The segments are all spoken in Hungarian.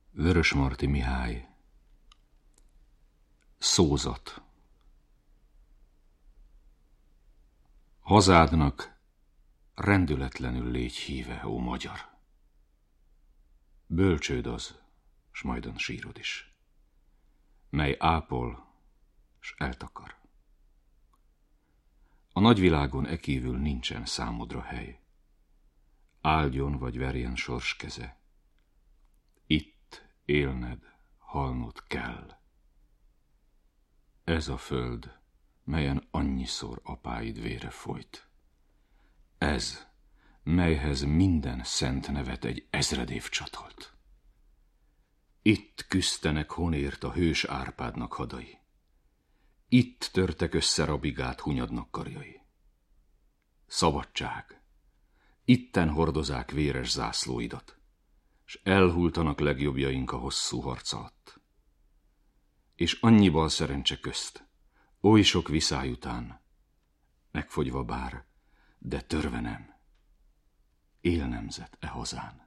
Vörösmarty Mihály. Szózat. Hazádnak rendületlenül légy híve, ó magyar. Bölcsőd az, s majdan sírod is, mely ápol, s eltakar. A nagyvilágon ekívül nincsen számodra hely. Áldjon vagy verjen sors keze. Itt élned, halnod kell. Ez a föld, melyen annyiszor apáid vére folyt. Ez, melyhez minden szent nevet egy ezred év csatolt. Itt küsztenek honért a hős Árpádnak hadai. Itt törtek össze Rabigát Hunyadnak karjai. Szabadság! Itten hordozák véres zászlóidat, s elhultanak legjobbjaink a hosszú harc alatt. És annyival szerencse közt, oly sok viszály után, megfogyva bár, de törve nem, él nemzet e hazán.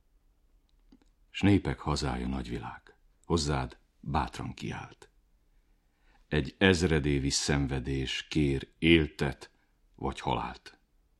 S népek hazája nagyvilág, hozzád bátran kiált. Egy ezredévi szenvedés kér éltet vagy halált.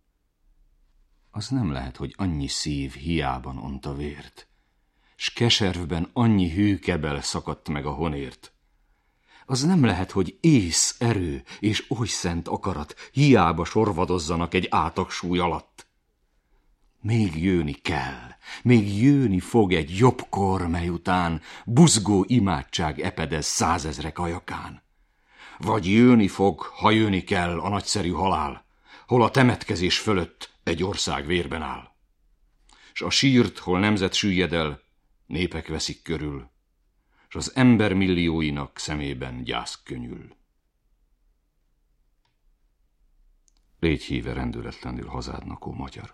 Az nem lehet, hogy annyi szív hiában onta vért, s keservben annyi hű kebel szakadt meg a honért. Az nem lehet, hogy ész, erő és oly szent akarat hiába sorvadozzanak egy átagsúly alatt. Még jönni kell, még jönni fog egy jobb kor, mely után buzgó imádság epedez százezrek ajakán. Vagy jönni fog, ha jönni kell a nagyszerű halál, hol a temetkezés fölött egy ország vérben áll. S a sírt, hol nemzet süllyed el, népek veszik körül, s az ember millióinak szemében gyász könyül. Légy híve rendületlenül hazádnak, ó magyar.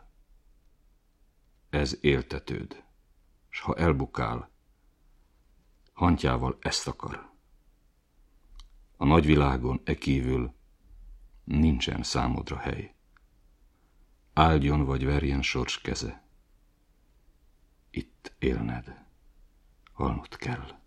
Ez éltetőd, s ha elbukál, hantyával ezt akar. A nagyvilágon ekívül nincsen számodra hely. Áldjon vagy verjen sors keze. Itt élned, halnod kell.